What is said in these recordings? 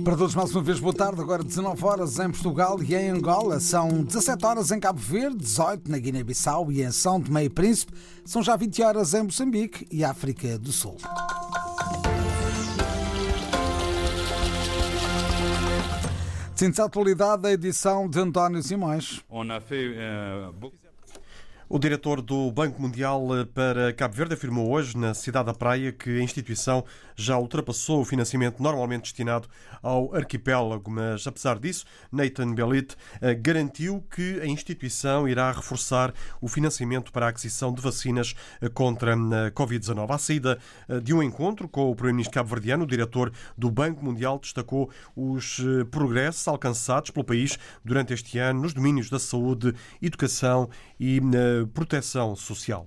Para todos, mais uma vez, boa tarde. Agora 19 horas em Portugal e em Angola. São 17 horas em Cabo Verde, 18 na Guiné-Bissau e em São Tomé e Príncipe. São já 20 horas em Moçambique e África do Sul. Síntese à atualidade da edição de António Simões. O diretor do Banco Mundial para Cabo Verde afirmou hoje, na cidade da Praia, que a instituição já ultrapassou o financiamento normalmente destinado ao arquipélago, mas, apesar disso, Nathan Bellit garantiu que a instituição irá reforçar o financiamento para a aquisição de vacinas contra a Covid-19. À saída de um encontro com o primeiro-ministro cabo-verdiano, o diretor do Banco Mundial destacou os progressos alcançados pelo país durante este ano nos domínios da saúde, educação e proteção social.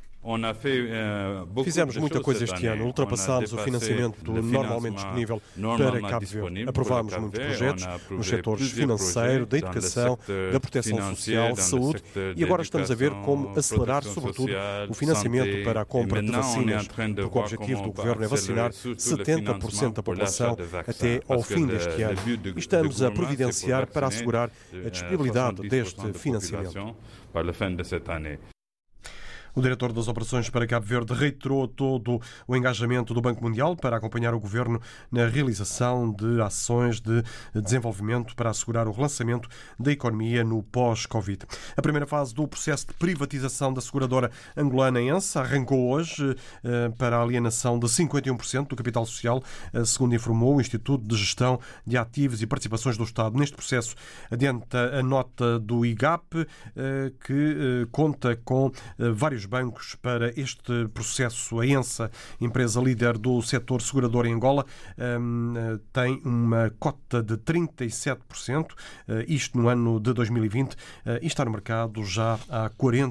Fizemos muita coisa este ano. Ultrapassámos o financiamento normalmente disponível para Cabo Verde. Aprovámos muitos projetos nos setores financeiro, da educação, da proteção social, saúde, e agora estamos a ver como acelerar, sobretudo, o financiamento para a compra de vacinas, porque o objetivo do Governo é vacinar 70% da população até ao fim deste ano. E estamos a providenciar para assegurar a disponibilidade deste financiamento. O diretor das operações para Cabo Verde reiterou todo o engajamento do Banco Mundial para acompanhar o Governo na realização de ações de desenvolvimento para assegurar o relançamento da economia no pós-Covid. A primeira fase do processo de privatização da seguradora angolana ENSA arrancou hoje para a alienação de 51% do capital social, segundo informou o Instituto de Gestão de Ativos e Participações do Estado. Neste processo, adianta a nota do IGAP, que conta com vários bancos para este processo. A ENSA, empresa líder do setor segurador em Angola, tem uma cota de 37%, isto no ano de 2020, e está no mercado já há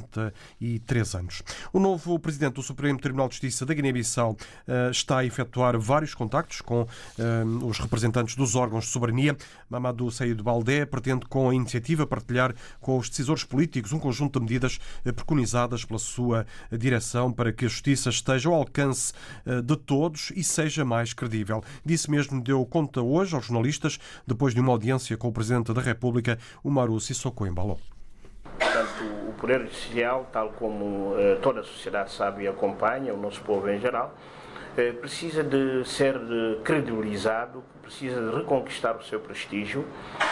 43 anos. O novo presidente do Supremo Tribunal de Justiça da Guiné-Bissau está a efetuar vários contactos com os representantes dos órgãos de soberania. Mamadou Saïd Baldé pretende, com a iniciativa, partilhar com os decisores políticos um conjunto de medidas preconizadas pela sua direção para que a justiça esteja ao alcance de todos e seja mais credível. Disso mesmo deu conta hoje aos jornalistas, depois de uma audiência com o Presidente da República, Umaru Sissoko Embalo. Portanto, o Poder Judicial, tal como toda a sociedade sabe e acompanha, o nosso povo em geral, precisa de ser credibilizado, precisa de reconquistar o seu prestígio,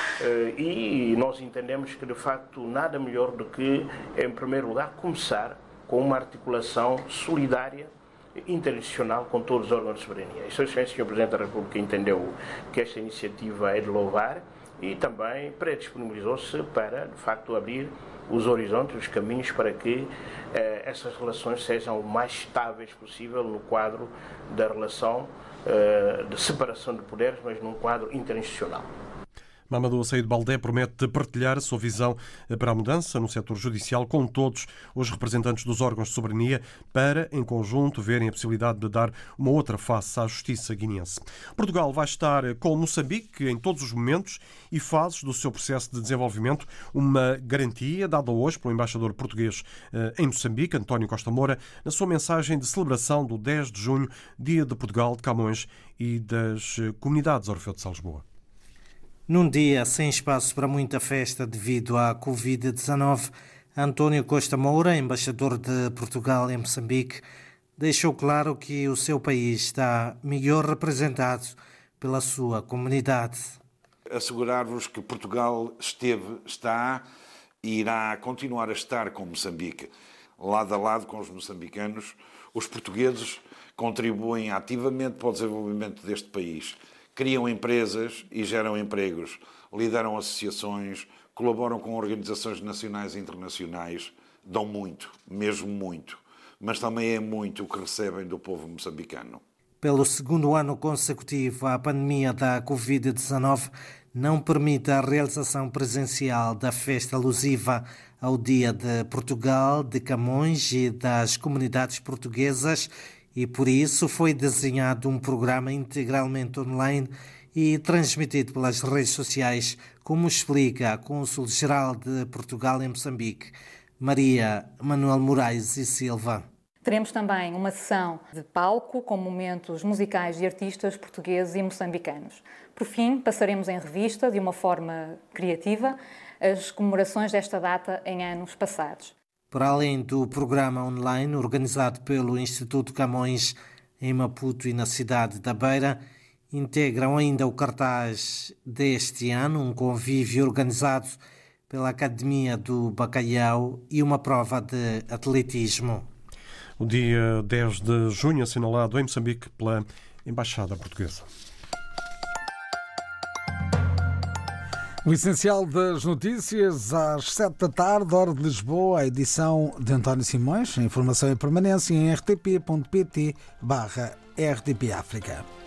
e nós entendemos que, de facto, nada melhor do que, em primeiro lugar, começar com uma articulação solidária, interinstitucional, com todos os órgãos de soberania. Sr. Presidente da República entendeu que esta iniciativa é de louvar e também predisponibilizou-se para, de facto, abrir os horizontes, os caminhos para que essas relações sejam o mais estáveis possível no quadro da relação de separação de poderes, mas num quadro interinstitucional. Mamadou Saïd Baldé promete partilhar a sua visão para a mudança no setor judicial com todos os representantes dos órgãos de soberania para, em conjunto, verem a possibilidade de dar uma outra face à justiça guineense. Portugal vai estar com Moçambique em todos os momentos e fases do seu processo de desenvolvimento, uma garantia dada hoje pelo embaixador português em Moçambique, António Costa Moura, na sua mensagem de celebração do 10 de junho, Dia de Portugal, de Camões e das Comunidades Orfeu de Salisboa. Num dia sem espaço para muita festa devido à Covid-19, António Costa Moura, embaixador de Portugal em Moçambique, deixou claro que o seu país está melhor representado pela sua comunidade. Assegurar-vos que Portugal está e irá continuar a estar com Moçambique. Lado a lado com os moçambicanos, os portugueses contribuem ativamente para o desenvolvimento deste país. Criam empresas e geram empregos, lideram associações, colaboram com organizações nacionais e internacionais, dão muito, mesmo muito, mas também é muito o que recebem do povo moçambicano. Pelo segundo ano consecutivo, a pandemia da Covid-19 não permite a realização presencial da festa alusiva ao Dia de Portugal, de Camões e das comunidades portuguesas, e por isso foi desenhado um programa integralmente online e transmitido pelas redes sociais, como explica a Cônsul-Geral de Portugal em Moçambique, Maria Manuel Moraes e Silva. Teremos também uma sessão de palco com momentos musicais de artistas portugueses e moçambicanos. Por fim, passaremos em revista, de uma forma criativa, as comemorações desta data em anos passados. Para além do programa online organizado pelo Instituto Camões em Maputo e na cidade da Beira, integram ainda o cartaz deste ano, um convívio organizado pela Academia do Bacalhau e uma prova de atletismo. O dia 10 de junho, assinalado em Moçambique pela Embaixada Portuguesa. O essencial das notícias às 7 da tarde, hora de Lisboa, a edição de António Simões. A informação em permanência em rtp.pt/RTP África.